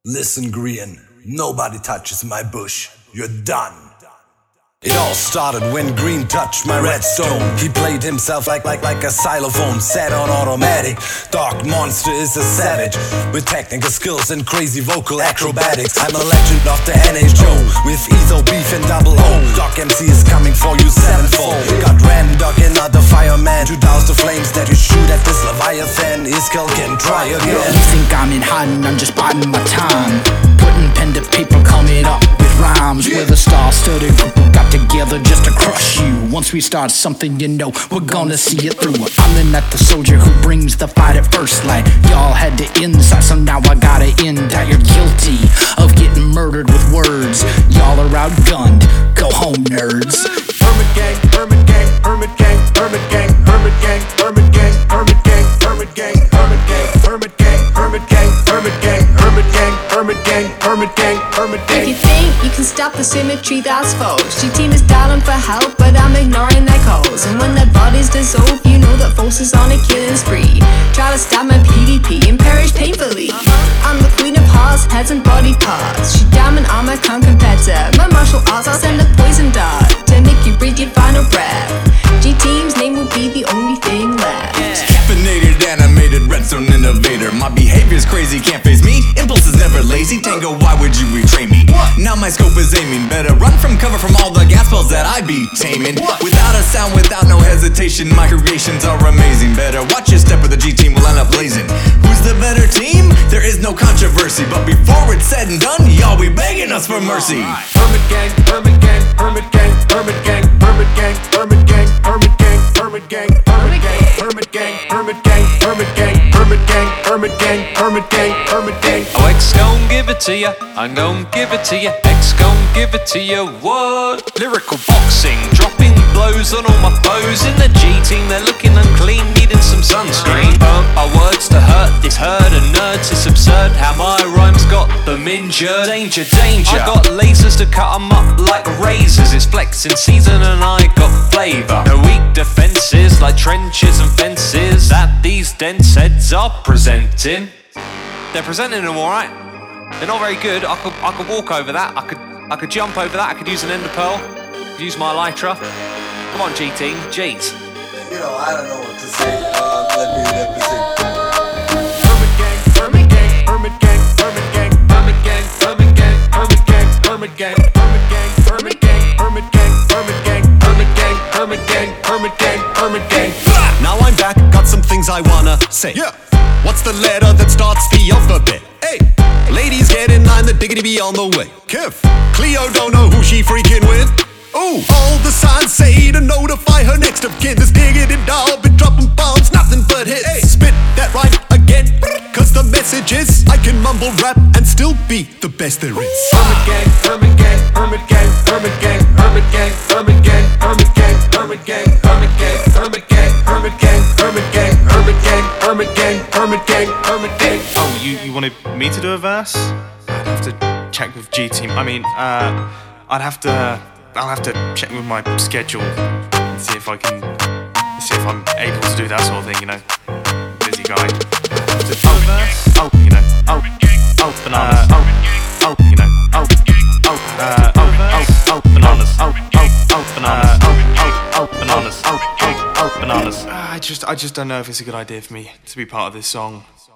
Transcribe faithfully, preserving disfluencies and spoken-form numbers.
Listen, Green, nobody touches my bush. You're done. It all started when Green touched my redstone. He played himself like like like a xylophone, set on automatic. Dark Monster is a savage with technical skills and crazy vocal acrobatics. I'm a legend of the N H O with Etho, Beef and Double O. Doc M C is coming for you sevenfold. Got Randog, another fireman, to douse the flames that you shoot at this Leviathan. His skull can try again. You think I'm in hiding, I'm just biding my time, putting pen to paper, coming up with rhymes. We're the star-studded group who got together just to crush you. Once we start something, you know we're gonna see it through. I'm the night the soldier who brings the fight at first light. Y'all had to inside, so now I gotta end out. You're guilty of getting murdered with words. Y'all are outgunned, go home nerds. Hermit gang, hermit gang, hermit gang, hermit gang, hermit gang, hermit gang, hermit gang, hermit gang, hermit gang, hermit gang, hermit gang, hermit gang, hermit gang, hermit gang, hermit gang, hermit gang. If you think you can stop the symmetry, that's false. Your team is dialing for help, but I'm ignoring their calls. And when their bodies dissolve, you know that Force is on a killing spree. Try to stab my P D P and perish painfully. I'm the queen of hearts, heads and body parts. She diamond armor, can't compare to my martial arts. I'll send a poison dart to make you breathe your final breath. G-Team's name will be the only thing left. Caffeinated, animated, redstone innovator. My behavior's crazy, can't face me. Impulse is never lazy. Tango, why would you betray me? Now my scope is aiming. Better run from cover from all the gas spells that I be taming. Without a sound, without no hesitation, my creations are amazing. Better watch your step or the G-Team will end up blazing. Who's the better team? There is no controversy. But before it's said and done, y'all be begging us for mercy. Hermit gang, hermit gang, hermit gang, hermit gang, hermit gang, hermit gang, hermit gang, hermit gang, hermit gang, hermit gang, hermit gang, hermit gang, hermit gang, hermit gang, hermit gang, hermit gang. Oh, X gon' give it to ya, I'm gon' give it to ya. X gon' give it to ya, what? Lyrical boxing, dropping blows on all my foes. In the G-Team, they're looking unclean, needing some sunscreen. Burnt my words to hurt this herd of nerds. It's absurd how my rhymes got them injured. Danger, danger, I got lasers to cut them up like razors. It's flexing season and I got flavour. No weak defences like trenches and fences that these dense heads are presenting. They're presenting them alright. They're not very good. I could I could walk over that. I could I could jump over that. I could use an ender pearl. Use my elytra. Come on, G-Team. Jeez. You know, I don't know what to say. Uh, let me let me sing. Hermit gang, hermit gang, hermit gang, hermit gang, hermit gang, hermit gang, hermit gang, hermit gang, hermit gang, hermit gang, hermit gang, hermit gang, hermit gang, hermit gang, hermit gang, hermit gang. Now I'm back, got some things I wanna say. Yeah. What's the letter that starts the alphabet? Hey, ladies get in line, the diggity be on the way. Kev, Cleo don't know who she freaking with. Ooh, all the signs say to notify her next of kin. This diggity doll been dropping bombs, nothing but hits. Hey, spit that rhyme again, cause the message is I can mumble rap and still be the best there is. Hermit gang, hermit gang, hermit gang, hermit gang, hermit gang, hermit gang, hermit gang, hermit gang, hermit gang, hermit gang, hermit gang, hermit gang, hermit gang, hermit gang, hermit gang, hermit gang. Oh, you, you wanted me to do a verse? I'd have to check with G-Team. I mean, uh, I'd have to, I'll have to check with my schedule and see if I can, see if I'm able to do that sort of thing, you know. Busy guy. I'd have to do a verse. Oh, you know. Oh, oh, bananas. Oh, oh, you know. Oh, oh, uh, oh, oh, oh, bananas. Oh, oh, oh, bananas. Oh, oh, oh, bananas. Oh, oh, oh, bananas. I just, I just don't know if it's a good idea for me to be part of this song.